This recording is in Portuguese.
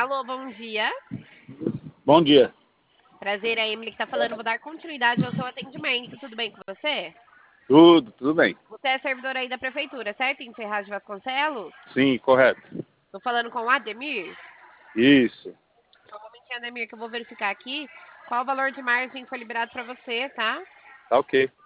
Alô, bom dia. Bom dia. Prazer, é a Emily que tá falando. Vou dar continuidade ao seu atendimento. Tudo bem com você? Tudo bem. Você é servidor aí da prefeitura, certo? Em Ferraz de Vasconcelos? Sim, correto. Tô falando com o Ademir. Isso. Só um momentinho, Ademir, que eu vou verificar aqui qual o valor de margem foi liberado para você, tá? Tá ok.